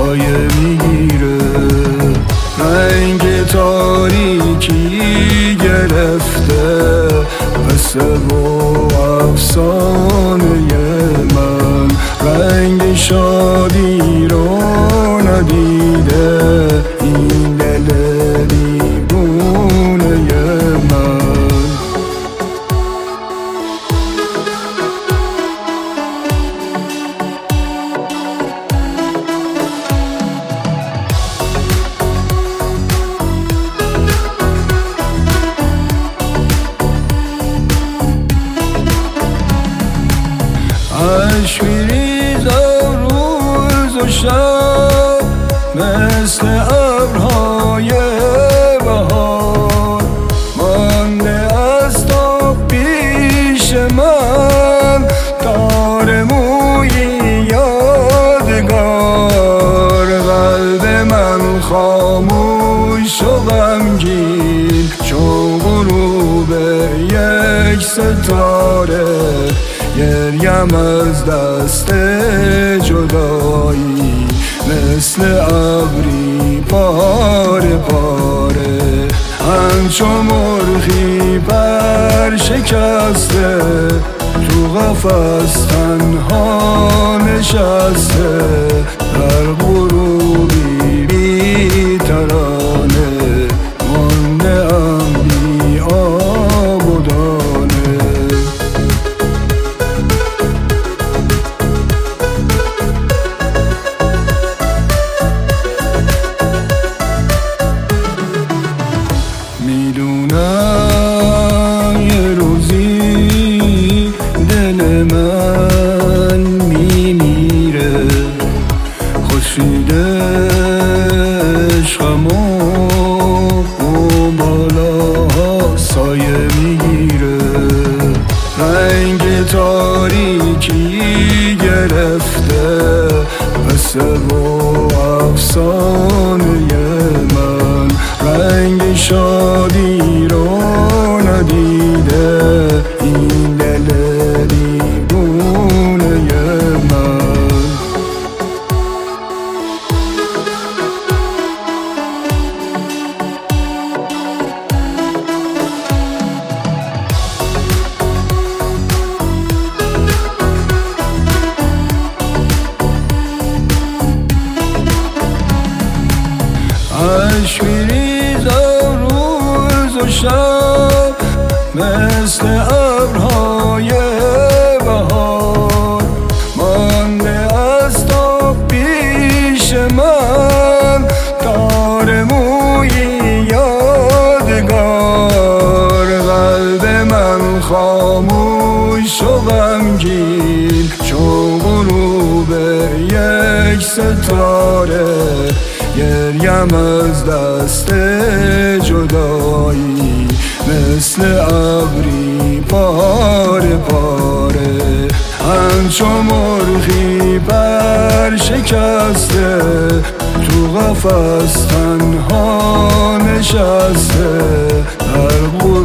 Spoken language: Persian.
سایه میگیره. رنگ تاریکی گرفته قصه و افسانه من. رنگ شادی رو ندیده این دل دیوونه من. عشق میریزم روز و شب مثل ابرهای بهار. مانده از تو پیش من تار مویی یادگار. قلب من خاموش و غمگین چون غروب یک ستاره. گریم از دست جدایی مثل ابری پاره پاره. همچو مرغی پر شکسته تو قفس تنها نشسته. در غروبی بی ترانه مانده ام بی آب و دانه. میدونم یه روزی دل من میمیره. خورشید عشقم و بالاها سایه میگیره. رنگ تاریکی گرفته قصه و افسانه من. رنگ شادی رو ندیده این دل دیوونه من. عشق میریزم روز و شب مثل ابرهای بهار. مانده از تو پیش من تار مویی یادگار. قلب من خاموش و غمگین چون غروب یک ستاره. گریم از دست جدایی مثل ابری پاره پاره. همچو مرغی پر شکسته تو قفس تنها نشسته. در